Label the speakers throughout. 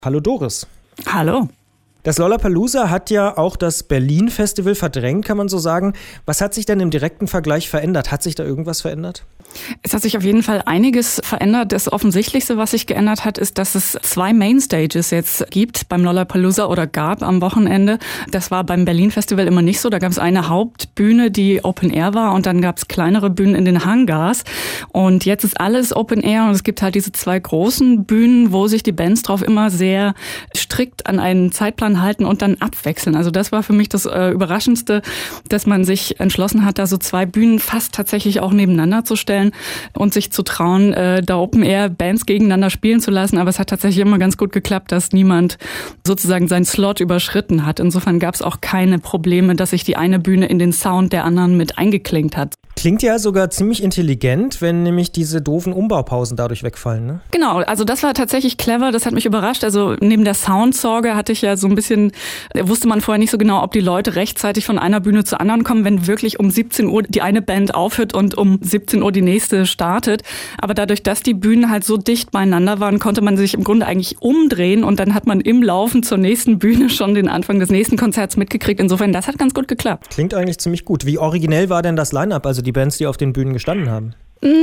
Speaker 1: Hallo Doris.
Speaker 2: Hallo.
Speaker 1: Das Lollapalooza hat ja auch das Berlin-Festival verdrängt, kann man so sagen. Was hat sich denn im direkten Vergleich verändert? Hat sich da irgendwas verändert?
Speaker 2: Es hat sich auf jeden Fall einiges verändert. Das Offensichtlichste, was sich geändert hat, ist, dass es 2 Mainstages jetzt gibt beim Lollapalooza oder gab am Wochenende. Das war beim Berlin-Festival immer nicht so. Da gab es eine Hauptbühne, die Open Air war, und dann gab es kleinere Bühnen in den Hangars. Und jetzt ist alles Open Air und es gibt halt diese 2 großen Bühnen, wo sich die Bands drauf immer sehr strikt an einen Zeitplan halten und dann abwechseln. Also das war für mich das Überraschendste, dass man sich entschlossen hat, da so 2 Bühnen fast tatsächlich auch nebeneinander zu stellen und sich zu trauen, da Open Air Bands gegeneinander spielen zu lassen. Aber es hat tatsächlich immer ganz gut geklappt, dass niemand sozusagen seinen Slot überschritten hat. Insofern gab es auch keine Probleme, dass sich die eine Bühne in den Sound der anderen mit eingeklinkt hat.
Speaker 1: Klingt ja sogar ziemlich intelligent, wenn nämlich diese doofen Umbaupausen dadurch wegfallen, ne?
Speaker 2: Genau, also das war tatsächlich clever, das hat mich überrascht. Also neben der Soundsorge hatte ich ja so ein bisschen, wusste man vorher nicht so genau, ob die Leute rechtzeitig von einer Bühne zur anderen kommen, wenn wirklich um 17 Uhr die eine Band aufhört und um 17 Uhr die nächste startet. Aber dadurch, dass die Bühnen halt so dicht beieinander waren, konnte man sich im Grunde eigentlich umdrehen und dann hat man im Laufen zur nächsten Bühne schon den Anfang des nächsten Konzerts mitgekriegt. Insofern, das hat ganz gut geklappt.
Speaker 1: Klingt eigentlich ziemlich gut. Wie originell war denn das Line-Up, also die Bands, die auf den Bühnen gestanden haben?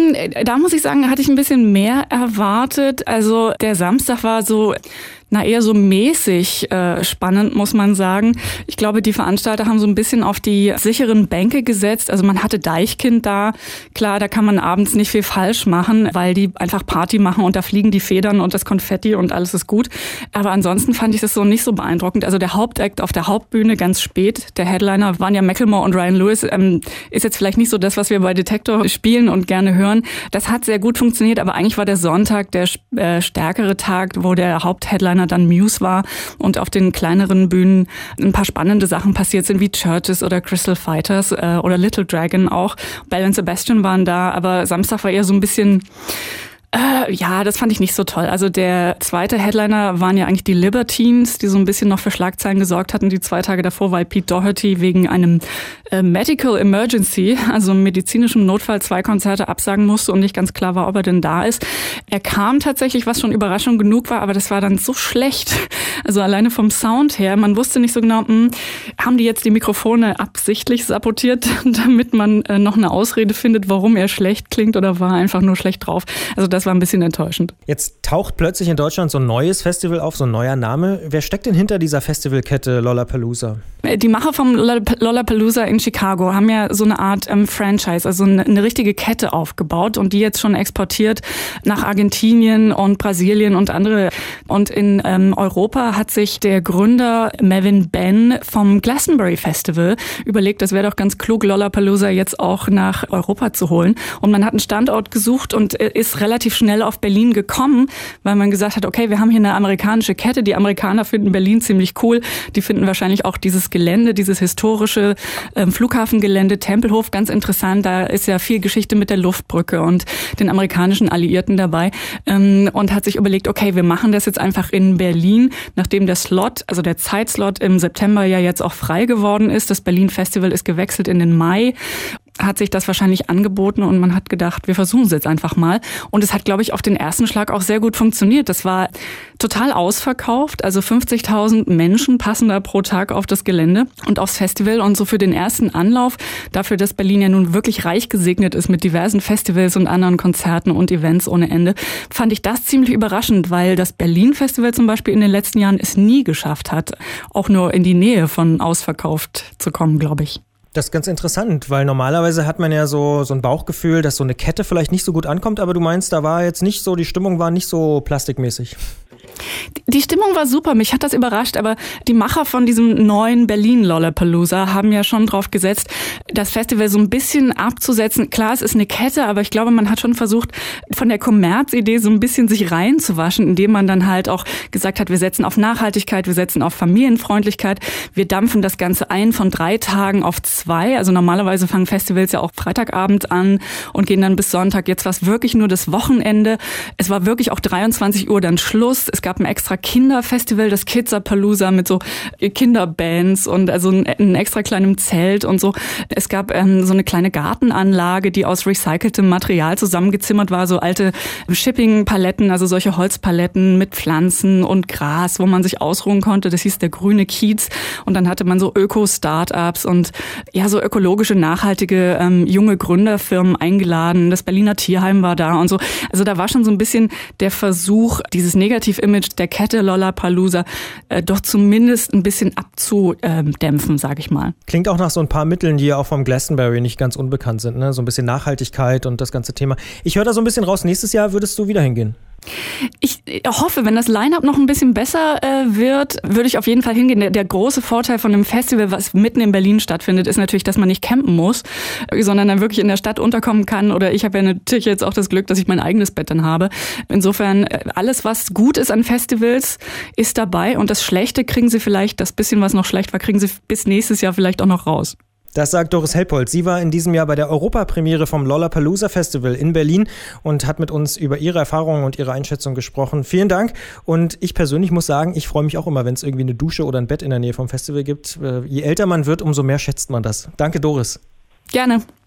Speaker 2: Da muss ich sagen, hatte ich ein bisschen mehr erwartet. Also der Samstag war so, eher so mäßig spannend, muss man sagen. Ich glaube, die Veranstalter haben so ein bisschen auf die sicheren Bänke gesetzt. Also man hatte Deichkind da. Klar, da kann man abends nicht viel falsch machen, weil die einfach Party machen und da fliegen die Federn und das Konfetti und alles ist gut. Aber ansonsten fand ich das so nicht so beeindruckend. Also der Hauptakt auf der Hauptbühne ganz spät. Der Headliner waren ja Macklemore und Ryan Lewis. Ist jetzt vielleicht nicht so das, was wir bei Detektor spielen und gerne hören. Das hat sehr gut funktioniert, aber eigentlich war der Sonntag der stärkere Tag, wo der Hauptheadliner dann Muse war und auf den kleineren Bühnen ein paar spannende Sachen passiert sind, wie Churches oder Crystal Fighters oder Little Dragon auch. Belle und Sebastian waren da, aber Samstag war eher so ein bisschen... das fand ich nicht so toll. Also der zweite Headliner waren ja eigentlich die Libertines, die so ein bisschen noch für Schlagzeilen gesorgt hatten, die 2 Tage davor, weil Pete Doherty wegen einem Medical Emergency, also medizinischem Notfall, 2 Konzerte absagen musste und nicht ganz klar war, ob er denn da ist. Er kam tatsächlich, was schon Überraschung genug war, aber das war dann so schlecht. Also alleine vom Sound her, man wusste nicht so genau, haben die jetzt die Mikrofone absichtlich sabotiert, damit man noch eine Ausrede findet, warum er schlecht klingt, oder war er einfach nur schlecht drauf. Also das war ein bisschen enttäuschend.
Speaker 1: Jetzt taucht plötzlich in Deutschland so ein neues Festival auf, so ein neuer Name. Wer steckt denn hinter dieser Festivalkette Lollapalooza?
Speaker 2: Die Macher vom Lollapalooza in Chicago haben ja so eine Art Franchise, also eine richtige Kette aufgebaut und die jetzt schon exportiert nach Argentinien und Brasilien und andere. Und in Europa hat sich der Gründer Mevin Ben vom Glastonbury Festival überlegt, das wäre doch ganz klug, Lollapalooza jetzt auch nach Europa zu holen. Und man hat einen Standort gesucht und ist relativ schnell auf Berlin gekommen, weil man gesagt hat, okay, wir haben hier eine amerikanische Kette, die Amerikaner finden Berlin ziemlich cool, die finden wahrscheinlich auch dieses Gelände, dieses historische Flughafengelände, Tempelhof, ganz interessant, da ist ja viel Geschichte mit der Luftbrücke und den amerikanischen Alliierten dabei, und hat sich überlegt, okay, wir machen das jetzt einfach in Berlin, nachdem der Slot, also der Zeitslot im September ja jetzt auch frei geworden ist, das Berlin Festival ist gewechselt in den Mai, hat sich das wahrscheinlich angeboten und man hat gedacht, wir versuchen es jetzt einfach mal. Und es hat, glaube ich, auf den ersten Schlag auch sehr gut funktioniert. Das war total ausverkauft, also 50.000 Menschen passen da pro Tag auf das Gelände und aufs Festival. Und so für den ersten Anlauf, dafür, dass Berlin ja nun wirklich reich gesegnet ist mit diversen Festivals und anderen Konzerten und Events ohne Ende, fand ich das ziemlich überraschend, weil das Berlin-Festival zum Beispiel in den letzten Jahren es nie geschafft hat, auch nur in die Nähe von ausverkauft zu kommen, glaube ich.
Speaker 1: Das ist ganz interessant, weil normalerweise hat man ja so ein Bauchgefühl, dass so eine Kette vielleicht nicht so gut ankommt, aber du meinst, da war jetzt nicht so, die Stimmung war nicht so plastikmäßig.
Speaker 2: Die Stimmung war super, mich hat das überrascht, aber die Macher von diesem neuen Berlin Lollapalooza haben ja schon drauf gesetzt, das Festival so ein bisschen abzusetzen. Klar, es ist eine Kette, aber ich glaube, man hat schon versucht, von der Kommerzidee so ein bisschen sich reinzuwaschen, indem man dann halt auch gesagt hat, wir setzen auf Nachhaltigkeit, wir setzen auf Familienfreundlichkeit, wir dampfen das Ganze ein von 3 Tagen auf 2. Also normalerweise fangen Festivals ja auch Freitagabend an und gehen dann bis Sonntag. Jetzt war es wirklich nur das Wochenende. Es war wirklich auch 23 Uhr dann Schluss. Es gab ein extra Kinderfestival, das Kidzapalooza mit so Kinderbands und also in extra kleinem Zelt und so. Es gab so eine kleine Gartenanlage, die aus recyceltem Material zusammengezimmert war, so alte Shipping-Paletten, also solche Holzpaletten mit Pflanzen und Gras, wo man sich ausruhen konnte. Das hieß der grüne Kiez. Und dann hatte man so Öko-Startups und ja, so ökologische, nachhaltige junge Gründerfirmen eingeladen. Das Berliner Tierheim war da und so. Also da war schon so ein bisschen der Versuch, dieses Negativ-Image der Kette Lollapalooza doch zumindest ein bisschen abzudämpfen, sag ich mal.
Speaker 1: Klingt auch nach so ein paar Mitteln, die ja auch vom Glastonbury nicht ganz unbekannt sind, ne? So ein bisschen Nachhaltigkeit und das ganze Thema. Ich höre da so ein bisschen raus, nächstes Jahr würdest du wieder hingehen.
Speaker 2: Ich hoffe, wenn das Line-Up noch ein bisschen besser wird, würde ich auf jeden Fall hingehen. Der große Vorteil von einem Festival, was mitten in Berlin stattfindet, ist natürlich, dass man nicht campen muss, sondern dann wirklich in der Stadt unterkommen kann. Oder ich habe ja natürlich jetzt auch das Glück, dass ich mein eigenes Bett dann habe. Insofern, alles, was gut ist an Festivals, ist dabei. Und das Schlechte kriegen sie vielleicht, das bisschen, was noch schlecht war, kriegen sie bis nächstes Jahr vielleicht auch noch raus.
Speaker 1: Das sagt Doris Helpold. Sie war in diesem Jahr bei der Europapremiere vom Lollapalooza Festival in Berlin und hat mit uns über ihre Erfahrungen und ihre Einschätzung gesprochen. Vielen Dank. Und ich persönlich muss sagen, ich freue mich auch immer, wenn es irgendwie eine Dusche oder ein Bett in der Nähe vom Festival gibt. Je älter man wird, umso mehr schätzt man das. Danke, Doris.
Speaker 2: Gerne.